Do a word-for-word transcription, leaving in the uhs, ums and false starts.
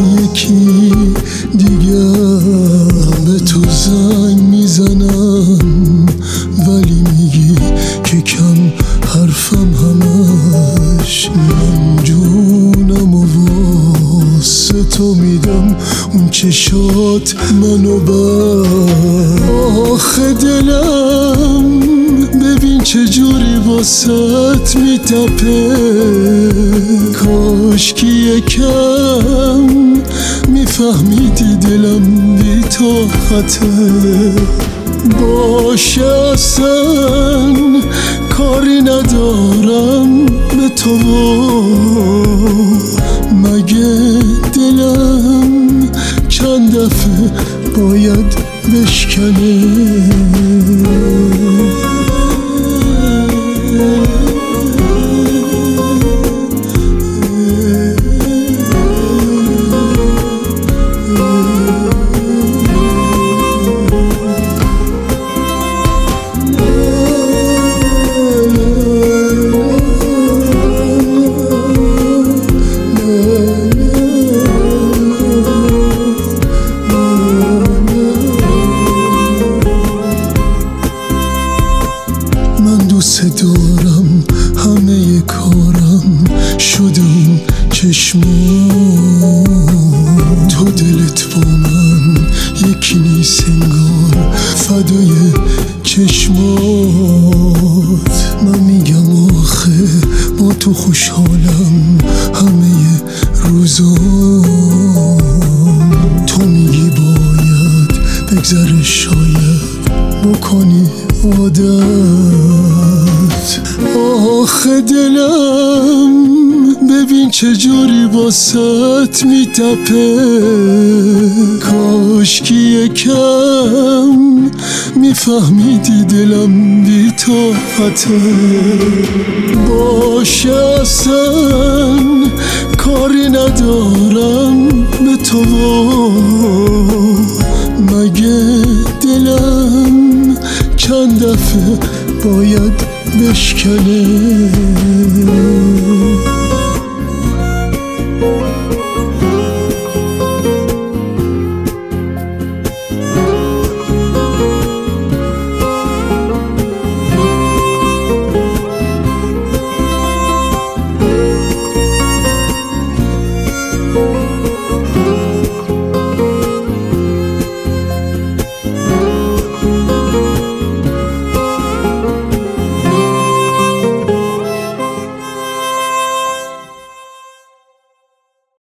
یکی دیگه به تو زنگ میزنم، ولی میگی که کم حرفم همش. من جونم و واسه تو میدم، اون چشات منو بر. آخه دلم ببین چجوری واسط میتپه، کاش که یکم میفهمیدی دلم بی طاقته. باشه اصلا کاری ندارم به تو، مگه دلم چند دفعه باید بشکنه. دوست دارم همه کارم شده اون چشمات، تو دلت با من یکی نیست انگار، فدای چشمات. من میگم آخه با تو خوشحالم همه روزام، تو میگی باید بگذره شاید بکنی عادت. آخه دلم ببین چجوری واسط میتپه، کاش که یکم میفهمیدی دلم بی طاقته. باشه اصلا کاری ندارم